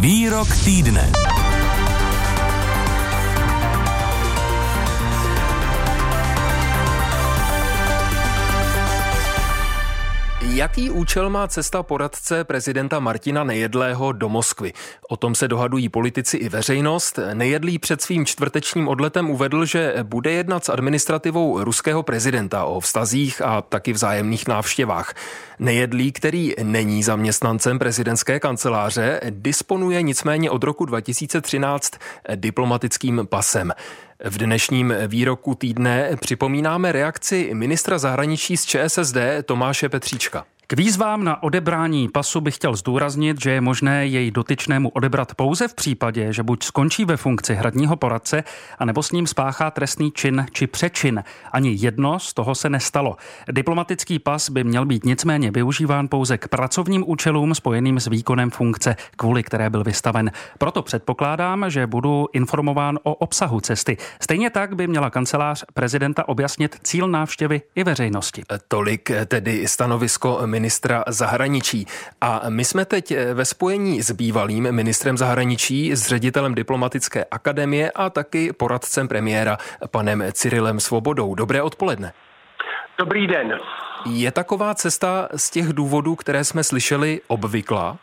Výrok týdne. Jaký účel má cesta poradce prezidenta Martina Nejedlého do Moskvy? O tom se dohadují politici i veřejnost. Nejedlý před svým čtvrtečním odletem uvedl, že bude jednat s administrativou ruského prezidenta o vztazích a taky vzájemných návštěvách. Nejedlý, který není zaměstnancem prezidentské kanceláře, disponuje nicméně od roku 2013 diplomatickým pasem. V dnešním výroku týdne připomínáme reakci ministra zahraničí z ČSSD Tomáše Petříčka. K výzvám na odebrání pasu bych chtěl zdůraznit, že je možné jej dotyčnému odebrat pouze v případě, že buď skončí ve funkci hradního poradce, anebo s ním spáchá trestný čin či přečin. Ani jedno z toho se nestalo. Diplomatický pas by měl být nicméně využíván pouze k pracovním účelům spojeným s výkonem funkce, kvůli které byl vystaven. Proto předpokládám, že budu informován o obsahu cesty. Stejně tak by měla kancelář prezidenta objasnit cíl návštěvy i veřejnosti. Tolik tedy stanovisko ministra zahraničí. A my jsme teď ve spojení s bývalým ministrem zahraničí, s ředitelem diplomatické akademie a taky poradcem premiéra panem Cyrilem Svobodou. Dobré odpoledne. Dobrý den. Je taková cesta z těch důvodů, které jsme slyšeli, obvyklá?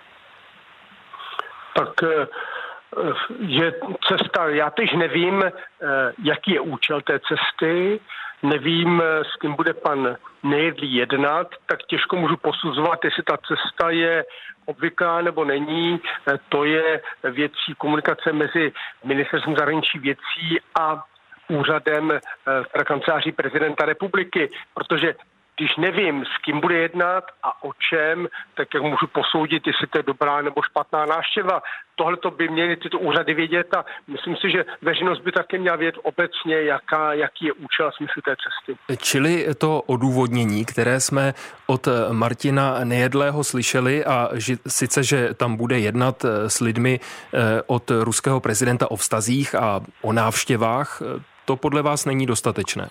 Tak je cesta, já teď nevím, jaký je účel té cesty, nevím, s kým bude pan Nejedlý jednat, tak těžko můžu posuzovat, jestli ta cesta je obvyklá nebo není. To je věcí komunikace mezi ministerstvem zahraničí věcí a úřadem kanceláří prezidenta republiky, protože když nevím, s kým bude jednat a o čem, tak jak můžu posoudit, jestli to je dobrá nebo špatná návštěva. Tohle to by měly tyto úřady vědět a myslím si, že veřejnost by také měla vědět obecně, jaký je účel a smysl té cesty. Čili to odůvodnění, které jsme od Martina Nejedlého slyšeli, a sice, že tam bude jednat s lidmi od ruského prezidenta o vztazích a o návštěvách, to podle vás není dostatečné?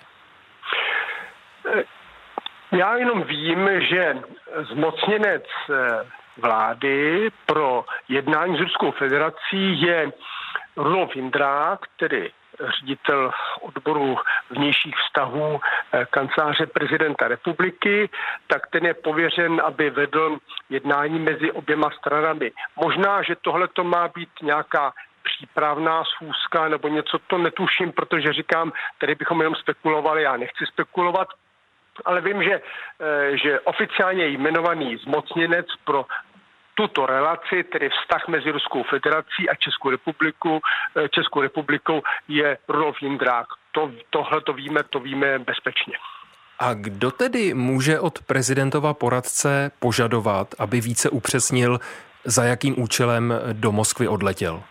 Já jenom vím, že zmocněnec vlády pro jednání s Ruskou federací je Rudolf Jindrák, tedy ředitel odboru vnějších vztahů kanceláře prezidenta republiky, tak ten je pověřen, aby vedl jednání mezi oběma stranami. Možná, že tohle to má být nějaká přípravná schůzka nebo něco, to netuším, protože říkám, tady bychom jenom spekulovali, já nechci spekulovat, ale vím, že oficiálně jmenovaný zmocněnec pro tuto relaci, tedy vztah mezi Ruskou federací a Českou republikou je Rudolf Jindrák. Tohle to víme bezpečně. A kdo tedy může od prezidentova poradce požadovat, aby více upřesnil, za jakým účelem do Moskvy odletěl?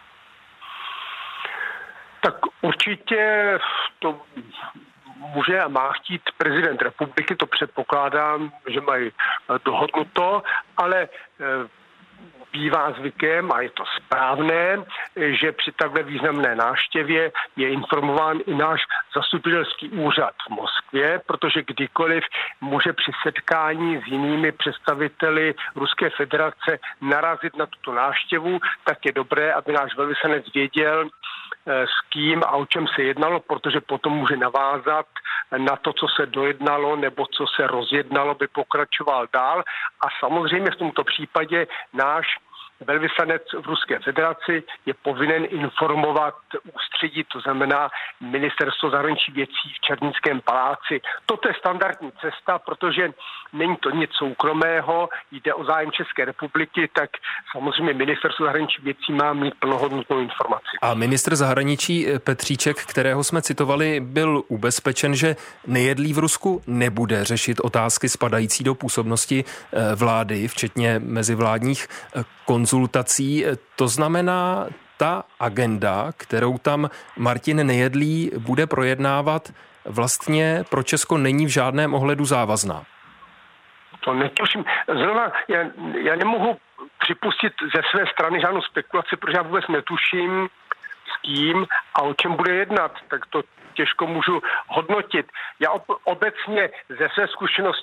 Tak určitě to může a má chtít prezident republiky, to předpokládám, že mají dohodnuto, ale bývá zvykem, a je to správné, že při takhle významné návštěvě je informován i náš zastupitelský úřad v Moskvě, protože kdykoliv může při setkání s jinými představiteli Ruské federace narazit na tuto návštěvu, tak je dobré, aby náš velvyslanec věděl, s kým a o čem se jednalo, protože potom může navázat na to, co se dojednalo nebo co se rozjednalo, by pokračoval dál. A samozřejmě v tomto případě náš velvyslanec v Ruské federaci je povinen informovat ústředí, to znamená ministerstvo zahraničních věcí v Černínském paláci. Toto je standardní cesta, protože není to nic soukromého, jde o zájem České republiky, tak samozřejmě ministerstvo zahraničních věcí má mít plnohodnotnou informaci. A ministr zahraničí Petříček, kterého jsme citovali, byl ubezpečen, že Nejedlý v Rusku nebude řešit otázky spadající do působnosti vlády, včetně mezivládních konzultací. To znamená, ta agenda, kterou tam Martin Nejedlý bude projednávat, vlastně pro Česko není v žádném ohledu závazná. To netuším. Zrovna já nemohu připustit ze své strany žádnou spekulaci, protože já vůbec netuším, s kým a o čem bude jednat. Tak to těžko můžu hodnotit. Já obecně ze své zkušenosti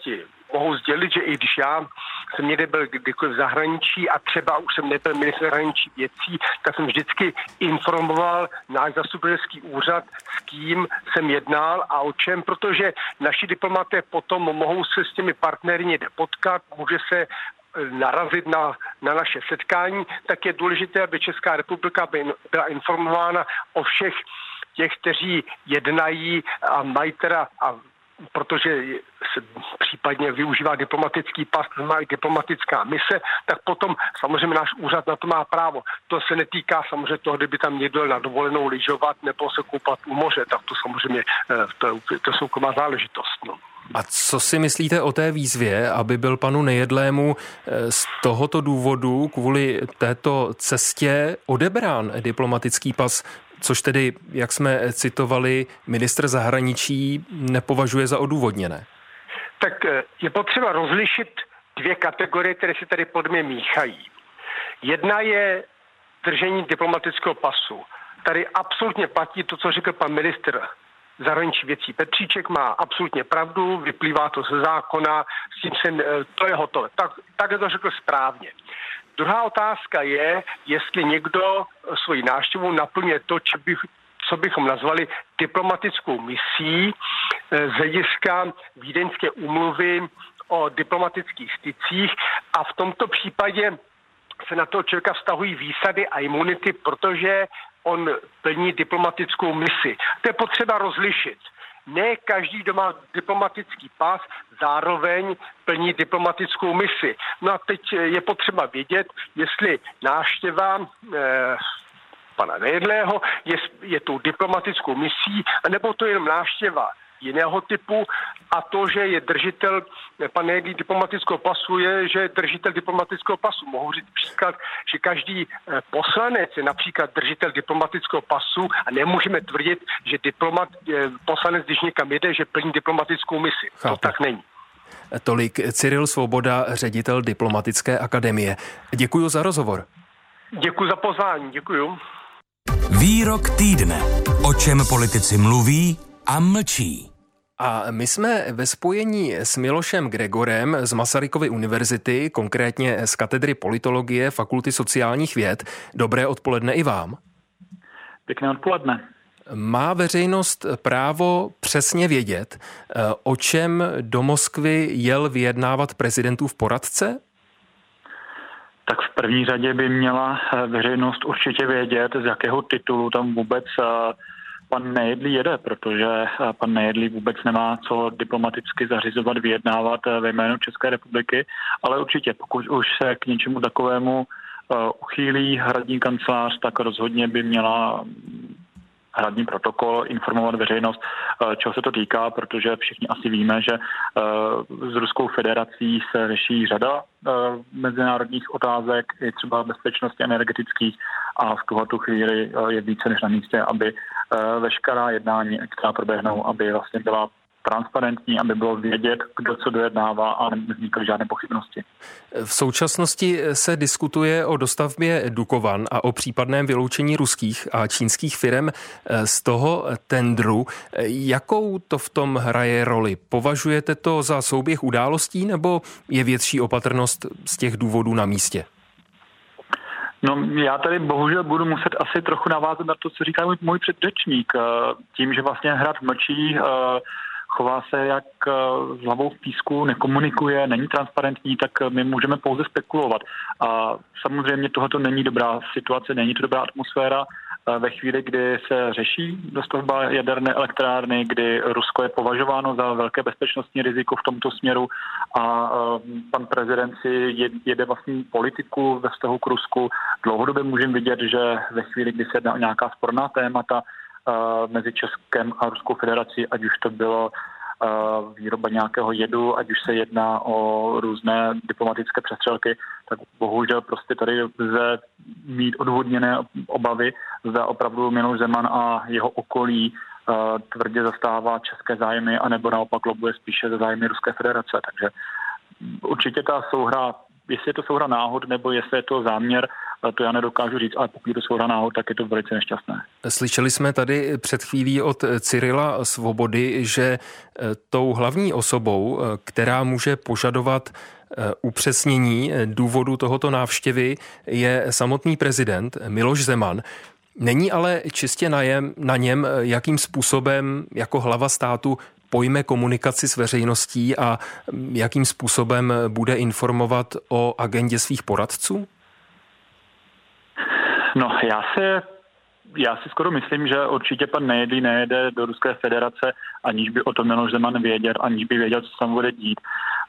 mohu sdělit, že i když já jsem někde byl kdykoliv v zahraničí a třeba už jsem nebyl ministr zahraničí věcí, tak jsem vždycky informoval náš zastupitelský úřad, s kým jsem jednal a o čem, protože naši diplomaté potom mohou se s těmi partnery někde potkat, může se narazit na naše setkání, tak je důležité, aby Česká republika byla informována o všech těch, kteří jednají a mají teda, protože se případně využívá diplomatický pas, má i diplomatická mise, tak potom samozřejmě náš úřad na to má právo. To se netýká samozřejmě toho, kdyby tam někdo na dovolenou lyžovat nebo se koupat u moře, tak to samozřejmě to soukromá záležitost. No. A co si myslíte o té výzvě, aby byl panu Nejedlému z tohoto důvodu kvůli této cestě odebrán diplomatický pas, což tedy, jak jsme citovali, ministr zahraničí nepovažuje za odůvodněné? Tak je potřeba rozlišit dvě kategorie, které se tady pod mě míchají. Jedna je držení diplomatického pasu. Tady absolutně platí to, co řekl pan ministr zahraničí věcí Petříček, má absolutně pravdu, vyplývá to ze zákona, s tím to je hotové. Tak je to řekl správně. Druhá otázka je, jestli někdo svoji návštěvu naplňuje to, co bychom nazvali diplomatickou misí z hlediska Vídeňské úmluvy o diplomatických stycích a v tomto případě se na toho člověka vztahují výsady a imunity, protože on plní diplomatickou misi. To je potřeba rozlišit. Ne každý, kdo má diplomatický pas, zároveň plní diplomatickou misi. No a teď je potřeba vědět, jestli návštěva pana Nejedlého je tou diplomatickou misí, anebo to je jenom návštěva jiného typu a to, že je držitel pan Nejedlý diplomatického pasu, je, že je držitel diplomatického pasu. Mohu říct příklad, že každý poslanec je například držitel diplomatického pasu a nemůžeme tvrdit, že poslanec, když někam jede, že plní diplomatickou misi. Chápu. To tak není. Tolik Cyril Svoboda, ředitel Diplomatické akademie. Děkuji za rozhovor. Děkuji za pozvání, děkuji. Výrok týdne. O čem politici mluví a mlčí. A my jsme ve spojení s Milošem Gregorem z Masarykovy univerzity, konkrétně z katedry politologie Fakulty sociálních věd. Dobré odpoledne i vám. Pěkné odpoledne. Má veřejnost právo přesně vědět, o čem do Moskvy jel vyjednávat prezidentův poradce? Tak v první řadě by měla veřejnost určitě vědět, z jakého titulu tam vůbec pan Nejedlý jede, protože pan Nejedlý vůbec nemá co diplomaticky zařizovat, vyjednávat ve jménu České republiky, ale určitě pokud už se k něčemu takovému uchýlí hradní kancelář, tak rozhodně by měla hradní protokol informovat veřejnost, čeho se to týká, protože všichni asi víme, že s Ruskou federací se řeší řada mezinárodních otázek, i třeba bezpečnosti energetických a v tuhletu chvíli je více než na místě, aby veškerá jednání, která proběhnou, aby vlastně byla transparentní, aby bylo vědět, kdo co dojednává a nevznikaly žádné pochybnosti. V současnosti se diskutuje o dostavbě Dukovan a o případném vyloučení ruských a čínských firem z toho tendru. Jakou to v tom hraje roli? Považujete to za souběh událostí nebo je větší opatrnost z těch důvodů na místě? No, já tady bohužel budu muset asi trochu navázat na to, co říká můj předřečník. Tím, že vlastně hrad mlčí, chová se jak s hlavou v písku, nekomunikuje, není transparentní, tak my můžeme pouze spekulovat. A samozřejmě tohoto není dobrá situace, není to dobrá atmosféra ve chvíli, kdy se řeší dostavba jaderné elektrárny, kdy Rusko je považováno za velké bezpečnostní riziko v tomto směru a pan prezident si jede vlastní politiku ve vztahu k Rusku. Dlouhodobě můžeme vidět, že ve chvíli, kdy se jedná o nějaká sporná témata mezi Českem a Ruskou federací, ať už to bylo výroba nějakého jedu, ať už se jedná o různé diplomatické přestřelky, tak bohužel prostě tady lze mít odvodněné obavy, zda opravdu Miloš Zeman a jeho okolí tvrdě zastává české zájmy, anebo naopak lobuje spíše za zájmy Ruské federace. Takže určitě ta souhra, jestli je to souhra náhod, nebo jestli je to záměr, to já nedokážu říct, ale pokud je to shoda náhod, tak je to velice nešťastné. Slyšeli jsme tady před chvílí od Cyrila Svobody, že tou hlavní osobou, která může požadovat upřesnění důvodu tohoto návštěvy, je samotný prezident Miloš Zeman. Není ale čistě na něm, jakým způsobem jako hlava státu pojme komunikaci s veřejností a jakým způsobem bude informovat o agendě svých poradců? No, já si skoro myslím, že určitě pan Nejedlý nejede do Ruské federace, aniž by o tom Miloš Zeman věděl, aniž by věděl, co se tam bude dít.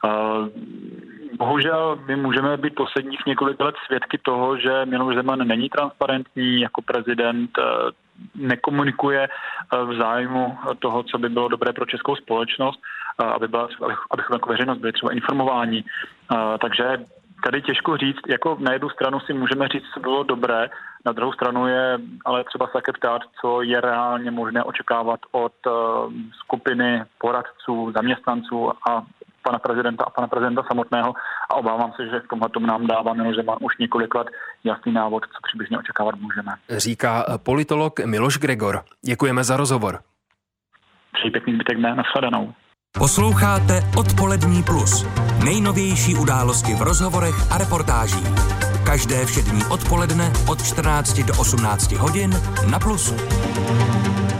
Bohužel my můžeme být posledních několik let svědky toho, že Miloš Zeman není transparentní jako prezident, nekomunikuje v zájmu toho, co by bylo dobré pro českou společnost, abychom jako veřejnost byli třeba informováni. Takže tady těžko říct, jako na jednu stranu si můžeme říct, co bylo dobré, na druhou stranu je ale třeba se také ptát, co je reálně možné očekávat od skupiny poradců, zaměstnanců a pana prezidenta samotného, a obávám se, že v tomhle tomu nám dává Miloš Zeman už několik let jasný návod, co přibližně očekávat můžeme. Říká politolog Miloš Gregor. Děkujeme za rozhovor. Přeji pěkný zbytek dne, nashledanou. Posloucháte Odpolední plus. Nejnovější události v rozhovorech a reportážích. Každé všední odpoledne od 14 do 18 hodin na Plusu.